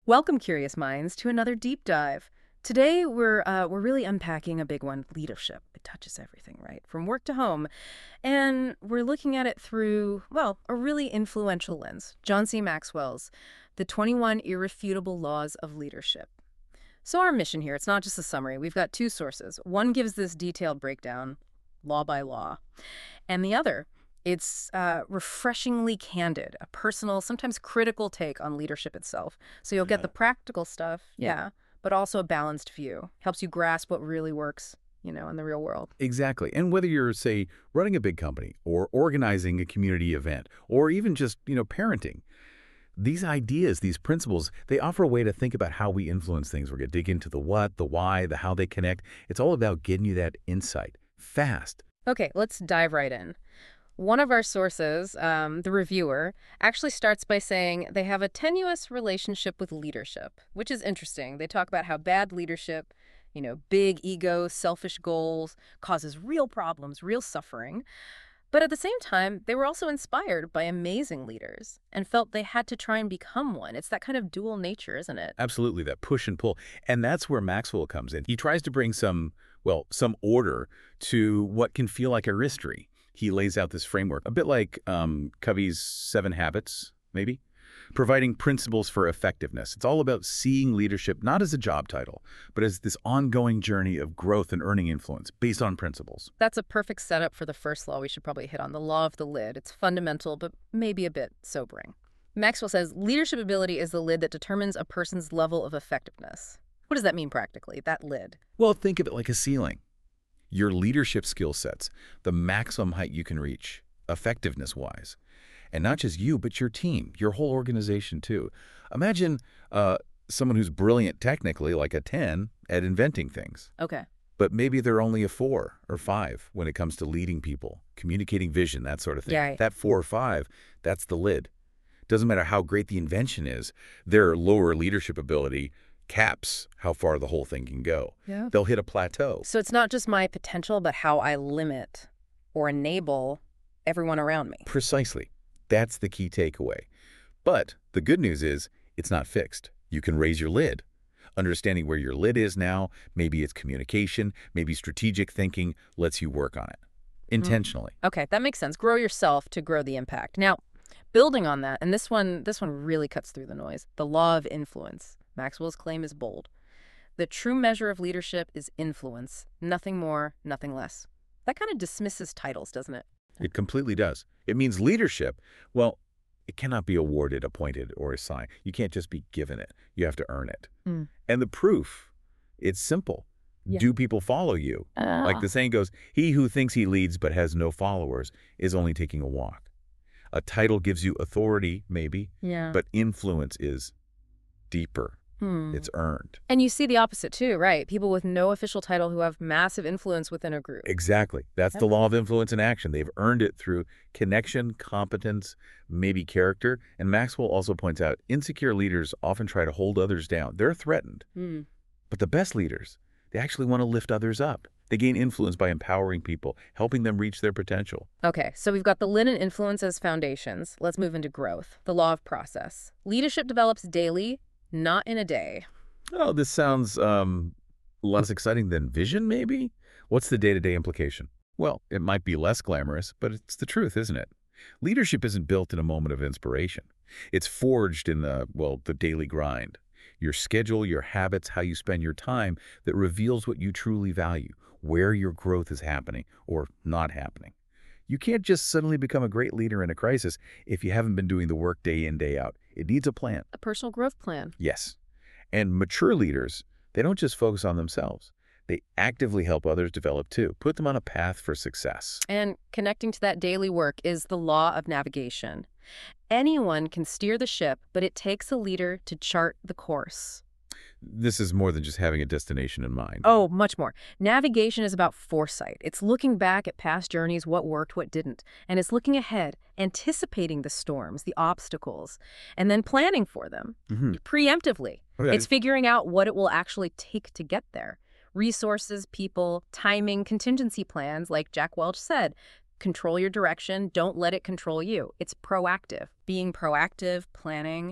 Welcome, curious minds, to another deep dive. Today, we're really unpacking a big one: leadership. It touches everything, right, from work to home, and we're looking at it through, well, a really influential lens: John C. Maxwell's "The 21 Irrefutable Laws of Leadership." So our mission here, it's not just a summary. We've got two sources. One gives this detailed breakdown, law by law, and the other, it's refreshingly candid, a personal, sometimes critical take on leadership itself. So you'll get the practical stuff, yeah, but also a balanced view. Helps you grasp what really works, in the real world. Exactly. And whether you're, say, running a big company or organizing a community event or even just, parenting, these ideas, these principles, they offer a way to think about how we influence things. We're going to dig into the what, the why, the how they connect. It's all about getting you that insight fast. Okay, let's dive right in. One of our sources, the reviewer, actually starts by saying they have a tenuous relationship with leadership, which is interesting. They talk about how bad leadership, big ego, selfish goals, causes real problems, real suffering. But at the same time, they were also inspired by amazing leaders and felt they had to try and become one. It's that kind of dual nature, isn't it? Absolutely, that push and pull. And that's where Maxwell comes in. He tries to bring some order to what can feel like a mystery. He lays out this framework, a bit like Covey's 7 Habits, maybe, providing principles for effectiveness. It's all about seeing leadership not as a job title, but as this ongoing journey of growth and earning influence based on principles. That's a perfect setup for the first law we should probably hit on, the law of the lid. It's fundamental, but maybe a bit sobering. Maxwell says leadership ability is the lid that determines a person's level of effectiveness. What does that mean practically, that lid? Well, think of it like a ceiling. Your leadership skill sets, the maximum height you can reach, effectiveness-wise. And not just you, but your team, your whole organization, too. Imagine someone who's brilliant technically, like a 10, at inventing things. Okay. But maybe they're only a 4 or 5 when it comes to leading people, communicating vision, that sort of thing. Yeah. That 4 or 5, that's the lid. Doesn't matter how great the invention is, their lower leadership ability caps how far the whole thing can go. Yeah. They'll hit a plateau. So it's not just my potential, but how I limit or enable everyone around me. Precisely. That's the key takeaway. But the good news is it's not fixed. You can raise your lid. Understanding where your lid is now, maybe it's communication, maybe strategic thinking, lets you work on it intentionally. Okay, that makes sense. Grow yourself to grow the impact. Now, building on that, and this one really cuts through the noise, the law of influence. Maxwell's claim is bold. The true measure of leadership is influence, nothing more, nothing less. That kind of dismisses titles, doesn't it? It completely does. It means leadership, well, it cannot be awarded, appointed, or assigned. You can't just be given it. You have to earn it. And the proof, it's simple. Yeah. Do people follow you? Like the saying goes, he who thinks he leads but has no followers is only taking a walk. A title gives you authority, maybe, Yeah. but influence is deeper. It's earned. And you see the opposite too, right? People with no official title who have massive influence within a group. Exactly. That's the law of influence in action. They've earned it through connection, competence, maybe character. And Maxwell also points out insecure leaders often try to hold others down. They're threatened. But the best leaders, they actually want to lift others up. They gain influence by empowering people, helping them reach their potential. Okay, so we've got the lid and influence as foundations. Let's move into growth, the law of process. Leadership develops daily, not in a day. Oh, this sounds less exciting than vision, maybe? What's the day-to-day implication? Well, it might be less glamorous, but it's the truth, isn't it? Leadership isn't built in a moment of inspiration. It's forged in the daily grind. Your schedule, your habits, how you spend your time that reveals what you truly value, where your growth is happening or not happening. You can't just suddenly become a great leader in a crisis if you haven't been doing the work day in, day out. It needs a plan. A personal growth plan. Yes. And mature leaders, they don't just focus on themselves. They actively help others develop too, put them on a path for success. And connecting to that daily work is the law of navigation. Anyone can steer the ship, but it takes a leader to chart the course. This is more than just having a destination in mind. Oh, much more. Navigation is about foresight. It's looking back at past journeys, what worked, what didn't. And it's looking ahead, anticipating the storms, the obstacles, and then planning for them preemptively. Okay. It's figuring out what it will actually take to get there. Resources, people, timing, contingency plans, like Jack Welch said. Control your direction. Don't let it control you. It's proactive. Being proactive, planning,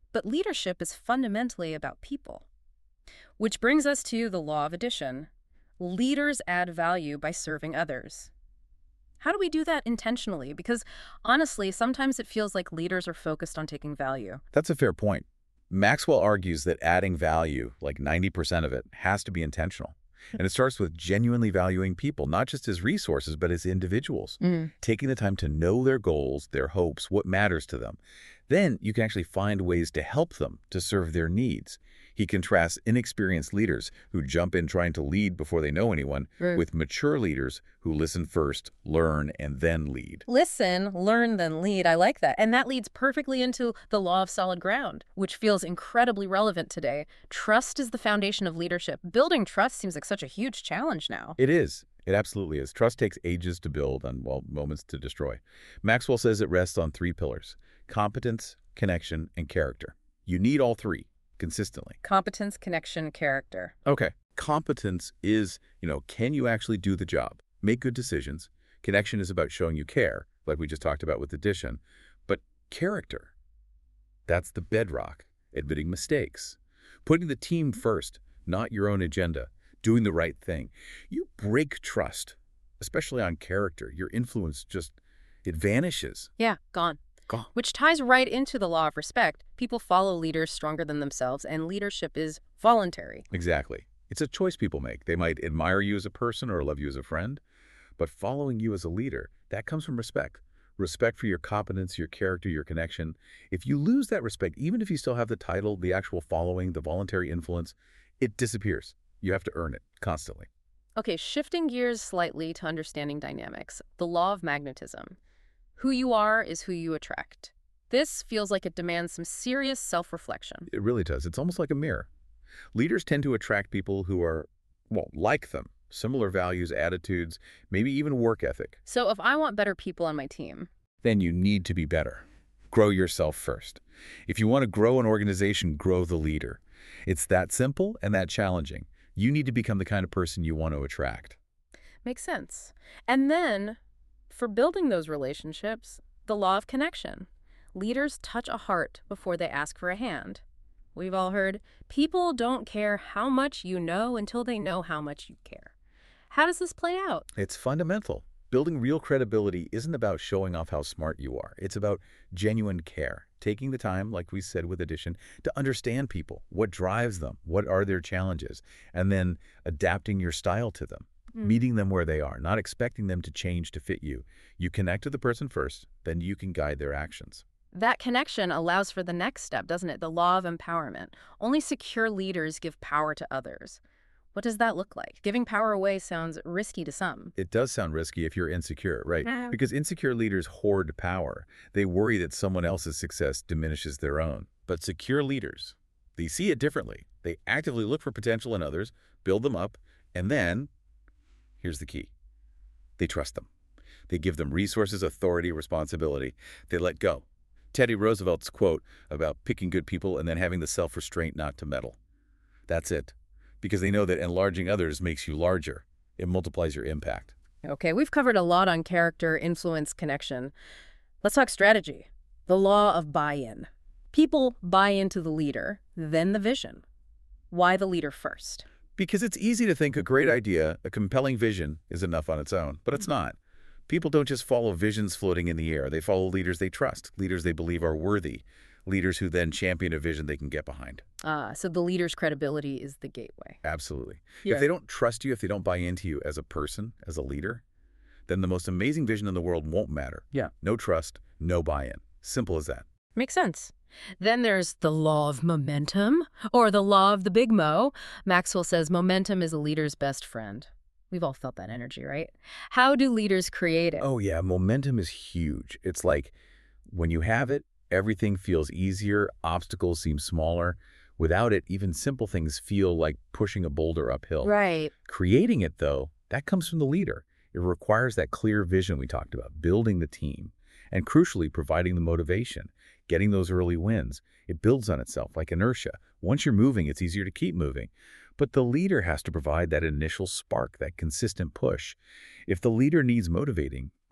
But leadership is fundamentally about people. Which brings us to the law of addition. Leaders add value by serving others. How do we do that intentionally? Because honestly, sometimes it feels like leaders are focused on taking value. That's a fair point. Maxwell argues that adding value, like 90% of it, has to be intentional. And it starts with genuinely valuing people, not just as resources, but as individuals. Taking the time to know their goals, their hopes, what matters to them. Then you can actually find ways to help them, to serve their needs. He contrasts inexperienced leaders who jump in trying to lead before they know anyone with mature leaders who listen first, learn, and then lead. Listen, learn, then lead. I like that. And that leads perfectly into the law of solid ground, which feels incredibly relevant today. Trust is the foundation of leadership. Building trust seems like such a huge challenge now. It is. It absolutely is. Trust takes ages to build and, well, moments to destroy. Maxwell says it rests on 3 pillars: competence, connection, and character. You need all 3 consistently. Competence, connection, character. Okay. Competence is, can you actually do the job? Make good decisions. Connection is about showing you care, like we just talked about with addition. But character, that's the bedrock. Admitting mistakes. Putting the team first, not your own agenda. Doing the right thing. You break trust, especially on character. Your influence it vanishes. Yeah, gone. Which ties right into the law of respect. People follow leaders stronger than themselves, and leadership is voluntary. Exactly. It's a choice people make. They might admire you as a person or love you as a friend, but following you as a leader, that comes from respect. Respect for your competence, your character, your connection. If you lose that respect, even if you still have the title, the actual following, the voluntary influence, it disappears. You have to earn it constantly. Okay, shifting gears slightly to understanding dynamics. The law of magnetism. Who you are is who you attract. This feels like it demands some serious self-reflection. It really does. It's almost like a mirror. Leaders tend to attract people who are, like them. Similar values, attitudes, maybe even work ethic. So if I want better people on my team, then you need to be better. Grow yourself first. If you want to grow an organization, grow the leader. It's that simple and that challenging. You need to become the kind of person you want to attract. Makes sense. And then, for building those relationships, the law of connection. Leaders touch a heart before they ask for a hand. We've all heard, people don't care how much you know until they know how much you care. How does this play out? It's fundamental. Building real credibility isn't about showing off how smart you are. It's about genuine care. Taking the time, like we said with addition, to understand people, what drives them, what are their challenges, and then adapting your style to them. Meeting them where they are, not expecting them to change to fit you. You connect to the person first, then you can guide their actions. That connection allows for the next step, doesn't it? The law of empowerment. Only secure leaders give power to others. What does that look like? Giving power away sounds risky to some. It does sound risky if you're insecure, right? Because insecure leaders hoard power. They worry that someone else's success diminishes their own. But secure leaders, they see it differently. They actively look for potential in others, build them up, and then, here's the key, they trust them. They give them resources, authority, responsibility. They let go. Teddy Roosevelt's quote about picking good people and then having the self-restraint not to meddle. That's it. Because they know that enlarging others makes you larger. It multiplies your impact. Okay, we've covered a lot on character, influence, connection. Let's talk strategy. The law of buy-in. People buy into the leader, then the vision. Why the leader first? Because it's easy to think a great idea, a compelling vision, is enough on its own, but it's not. People don't just follow visions floating in the air. They follow leaders they trust, leaders they believe are worthy, leaders who then champion a vision they can get behind. So the leader's credibility is the gateway. Absolutely. Yeah. If they don't trust you, if they don't buy into you as a person, as a leader, then the most amazing vision in the world won't matter. Yeah. No trust, no buy-in. Simple as that. Makes sense. Then there's the law of momentum, or the law of the big Mo. Maxwell says momentum is a leader's best friend. We've all felt that energy, right? How do leaders create it? Oh yeah, momentum is huge. It's like when you have it, everything feels easier, obstacles seem smaller. Without it, even simple things feel like pushing a boulder uphill. Right. Creating it, though, that comes from the leader. It requires that clear vision we talked about, building the team, and crucially, providing the motivation, getting those early wins. It builds on itself like inertia. Once you're moving, it's easier to keep moving. But the leader has to provide that initial spark, that consistent push. If the leader needs motivating,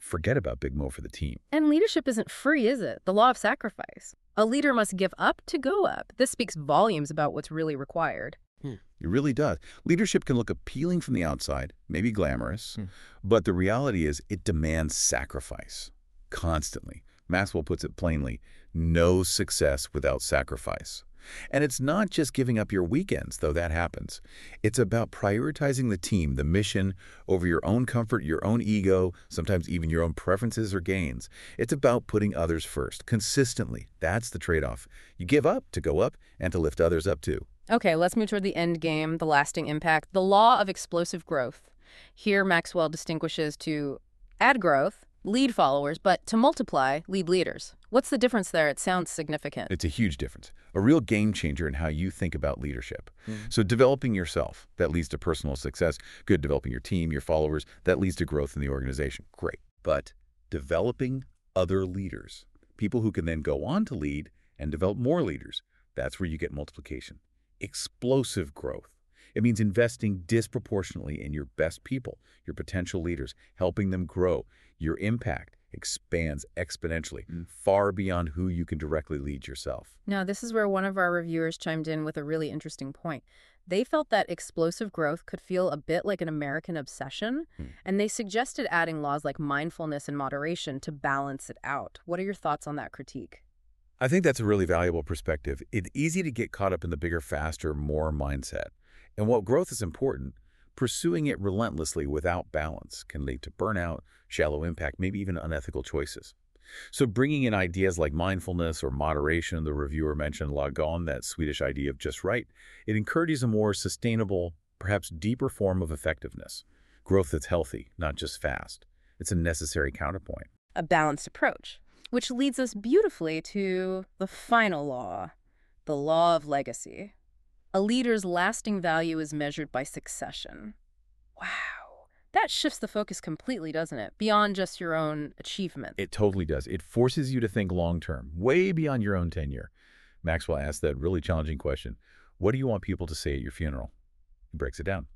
forget about Big Mo for the team. And leadership isn't free, is it? The law of sacrifice. A leader must give up to go up. This speaks volumes about what's really required. It really does. Leadership can look appealing from the outside, maybe glamorous, but the reality is it demands sacrifice constantly. Maxwell puts it plainly, no success without sacrifice. And it's not just giving up your weekends, though that happens. It's about prioritizing the team, the mission, over your own comfort, your own ego, sometimes even your own preferences or gains. It's about putting others first, consistently. That's the trade-off. You give up to go up and to lift others up too. Okay, let's move toward the end game, the lasting impact, the law of explosive growth. Here, Maxwell distinguishes to add growth, lead followers, but to multiply, lead leaders. What's the difference there? It sounds significant. It's a huge difference, a real game changer in how you think about leadership. So developing yourself, that leads to personal success. Good. Developing your team, your followers, that leads to growth in the organization. Great. But developing other leaders, people who can then go on to lead and develop more leaders, that's where you get multiplication. Explosive growth. It means investing disproportionately in your best people, your potential leaders, helping them grow. Your impact expands exponentially, far beyond who you can directly lead yourself. Now, this is where one of our reviewers chimed in with a really interesting point. They felt that explosive growth could feel a bit like an American obsession, and they suggested adding laws like mindfulness and moderation to balance it out. What are your thoughts on that critique? I think that's a really valuable perspective. It's easy to get caught up in the bigger, faster, more mindset. And while growth is important, pursuing it relentlessly without balance can lead to burnout, shallow impact, maybe even unethical choices. So bringing in ideas like mindfulness or moderation, the reviewer mentioned Lagom, that Swedish idea of just right, it encourages a more sustainable, perhaps deeper form of effectiveness. Growth that's healthy, not just fast. It's a necessary counterpoint. A balanced approach, which leads us beautifully to the final law, the law of legacy. A leader's lasting value is measured by succession. Wow. That shifts the focus completely, doesn't it? Beyond just your own achievement. It totally does. It forces you to think long-term, way beyond your own tenure. Maxwell asked that really challenging question. What do you want people to say at your funeral? He breaks it down.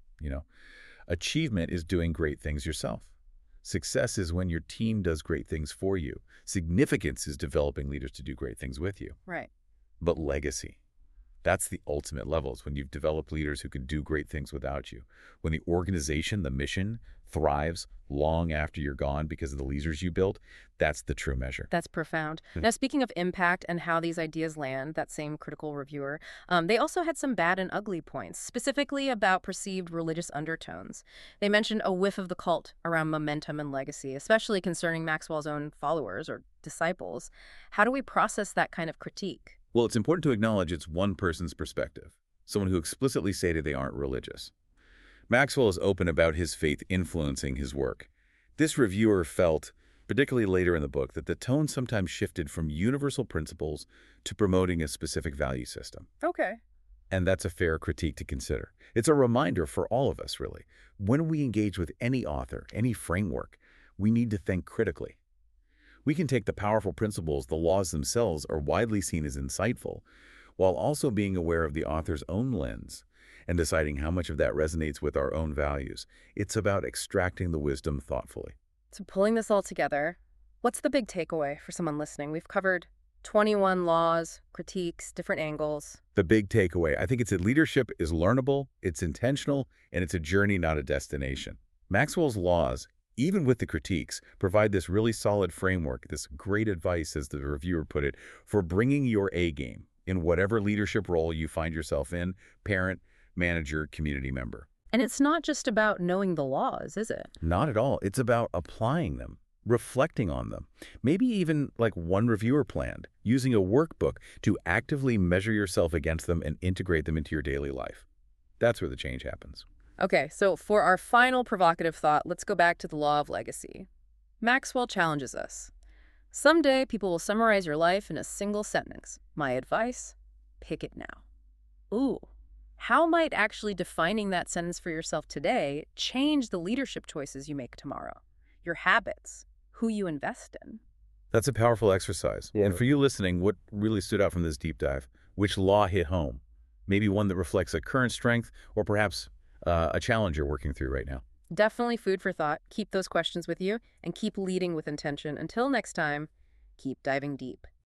Achievement is doing great things yourself. Success is when your team does great things for you. Significance is developing leaders to do great things with you. Right. But legacy, that's the ultimate level. It's when you've developed leaders who can do great things without you. When the organization, the mission, thrives long after you're gone because of the leaders you built, that's the true measure. That's profound. Now, speaking of impact and how these ideas land, that same critical reviewer, they also had some bad and ugly points, specifically about perceived religious undertones. They mentioned a whiff of the cult around momentum and legacy, especially concerning Maxwell's own followers or disciples. How do we process that kind of critique? Well, it's important to acknowledge it's one person's perspective, someone who explicitly stated they aren't religious. Maxwell is open about his faith influencing his work. This reviewer felt, particularly later in the book, that the tone sometimes shifted from universal principles to promoting a specific value system. Okay. And that's a fair critique to consider. It's a reminder for all of us, really. When we engage with any author, any framework, we need to think critically. We can take the powerful principles, the laws themselves are widely seen as insightful, while also being aware of the author's own lens and deciding how much of that resonates with our own values. It's about extracting the wisdom thoughtfully. So pulling this all together, what's the big takeaway for someone listening? We've covered 21 laws, critiques, different angles. The big takeaway, I think it's that leadership is learnable, it's intentional, and it's a journey, not a destination. Maxwell's laws, even with the critiques, provide this really solid framework, this great advice, as the reviewer put it, for bringing your A game in whatever leadership role you find yourself in, parent, manager, community member. And it's not just about knowing the laws, is it? Not at all. It's about applying them, reflecting on them. Maybe even like one reviewer planned, using a workbook to actively measure yourself against them and integrate them into your daily life. That's where the change happens. Okay, so for our final provocative thought, let's go back to the law of legacy. Maxwell challenges us. Someday, people will summarize your life in a single sentence. My advice, pick it now. Ooh. How might actually defining that sentence for yourself today change the leadership choices you make tomorrow? Your habits, who you invest in? That's a powerful exercise. Yeah. And for you listening, what really stood out from this deep dive? Which law hit home? Maybe one that reflects a current strength or perhaps a challenge you're working through right now. Definitely food for thought. Keep those questions with you and keep leading with intention. Until next time, keep diving deep.